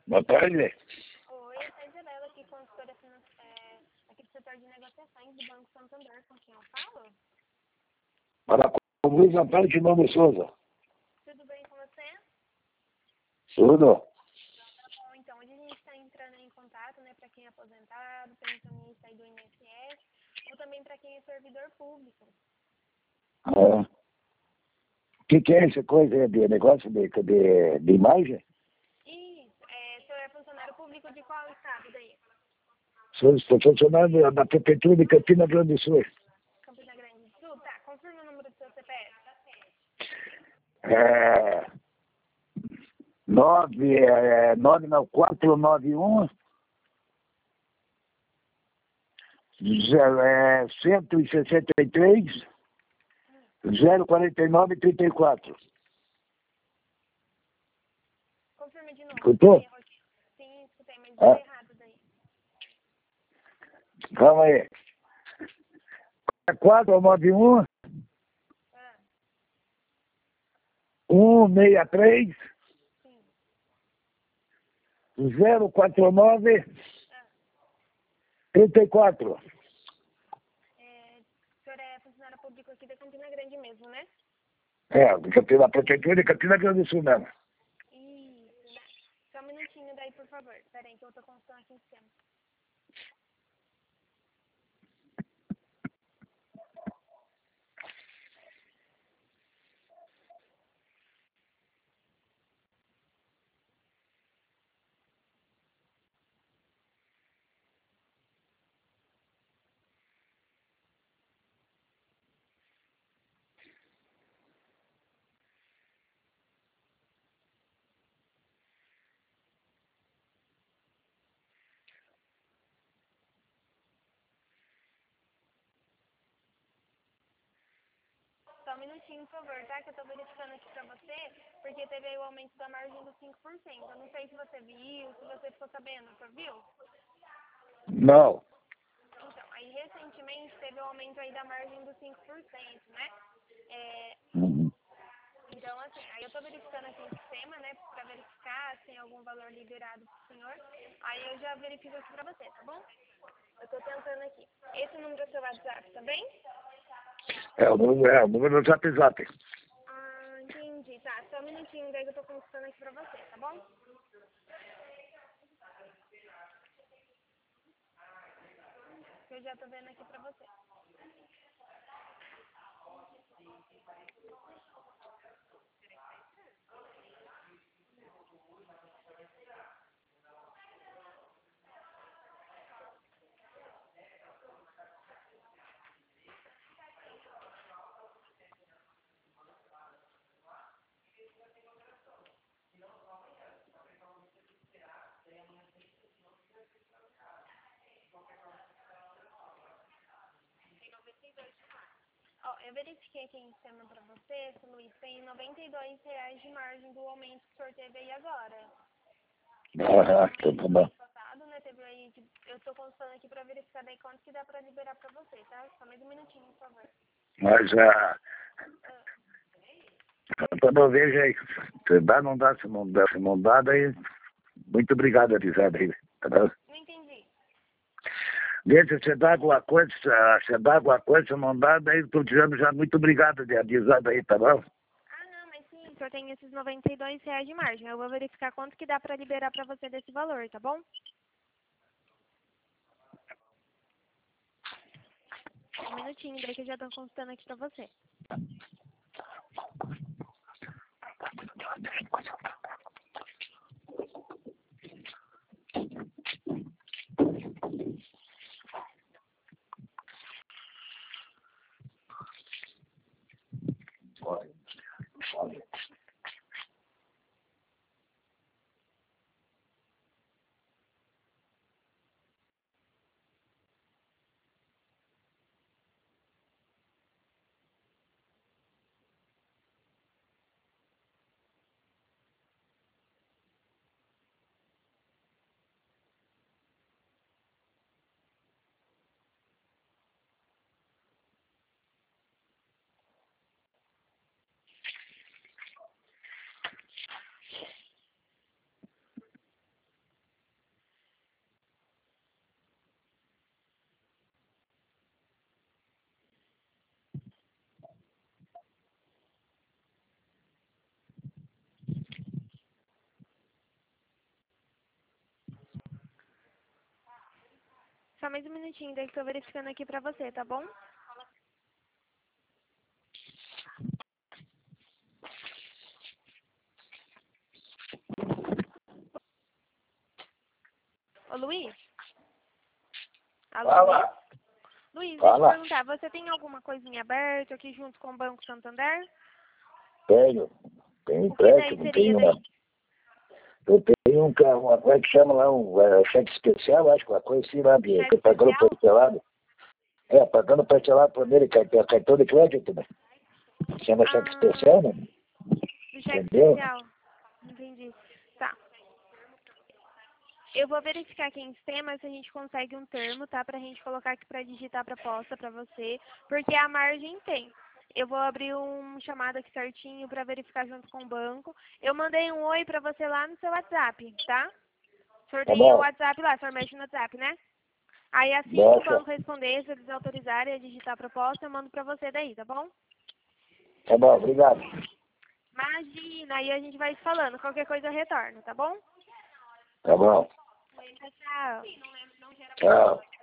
Boa tarde. Oi, é a Isabela aqui, consultora aqui do setor de negociações do Banco Santander, com quem eu falo? Para com Luiz Antônio de Nome Souza. Tudo bem com você? Tudo? Bom, então, hoje a gente está entrando em contato, né, para quem é aposentado, pensionista aí do INSS, ou também para quem é servidor público. O que é essa coisa de negócio de imagem? Isso, o senhor é funcionário público de qual estado daí? Sou funcionário da Prefeitura de Campina Grande do Sul. Campina Grande do Sul? Tá, confirma o número do seu CPF. 491 163 049 34. Confirma de novo. Escutou? Sim, escutei, mas deu errado daí. Calma aí. 491 163 Sim. 049 34. O senhor é funcionário público aqui da Campina Grande mesmo, né? Da Prefeitura de Campina Grande do Sul mesmo. Isso, né? Só um minutinho daí, por favor. Pera aí que eu tô consultando aqui em sistema. Só um minutinho, por favor, tá? Que eu tô verificando aqui pra você, porque teve aí o aumento da margem dos 5%. Eu não sei se você viu, se você ficou sabendo, você viu? Não. Então, aí recentemente teve o aumento aí da margem dos 5%, né? Uhum. Então, assim, aí eu tô verificando aqui no sistema, né, pra verificar se tem algum valor liberado pro senhor. Aí eu já verifico aqui pra você, tá bom? Eu tô tentando aqui. Esse número do seu WhatsApp, tá bem? O número do Zap Zap. Ah, entendi. Tá, só um minutinho daí que eu tô consultando aqui pra você, tá bom? Eu já tô vendo aqui pra você. Ó, eu verifiquei aqui em cima pra você, seu Luiz, tem R$ 92 de margem do aumento que o senhor teve aí agora. Tá bom. Passado, né, teve aí, eu tô consultando aqui pra verificar daí quanto que dá pra liberar pra você, tá? Só mais um minutinho, por favor. Mas quando eu vejo aí, se dá, não dá, se não dá, daí muito obrigado a avisar daí. Tá bom? Não entendi. Deixa se dá alguma coisa, se não dá, daí estou dizendo já muito obrigado de avisar daí, tá bom? Ah, não, mas sim, o senhor tem esses R$ 92 de margem. Eu vou verificar quanto que dá pra liberar pra você desse valor, tá bom? Um minutinho, daí que eu já tô consultando aqui pra você. só mais um minutinho, daí que eu tô verificando aqui pra você, tá bom? Ô, Luiz? Alô, Luiz? Fala. Luiz, deixa eu Fala. perguntar, você tem alguma coisinha aberta aqui junto com o Banco Santander? Tenho. Tenho O que daí empréstimo, seria tenho daí? uma. Eu tenho uma coisa que chama lá, cheque especial, acho que uma coisa assim lá, de Cheque pagando especial? parcelado. Pagando parcelado por ele, cartão de crédito, né? Chama cheque Ah, especial, né? do cheque Entendeu? especial. Entendi. Tá. Eu vou verificar aqui em sistema se a gente consegue um termo, tá? Pra gente colocar aqui pra digitar a proposta pra você, porque a margem tem. Eu vou abrir um chamado aqui certinho pra verificar junto com o banco. Eu mandei um oi pra você lá no seu WhatsApp, tá? O senhor Tá tem o bom. WhatsApp lá, o senhor mexe no WhatsApp, né? Aí assim que o Nossa. banco responder, se eles autorizarem a digitar a proposta, eu mando pra você daí, tá bom? Tá bom, obrigado. Imagina, aí a gente vai se falando. Qualquer coisa eu retorno, tá bom? Tá bom. Tchau, tchau. Tchau.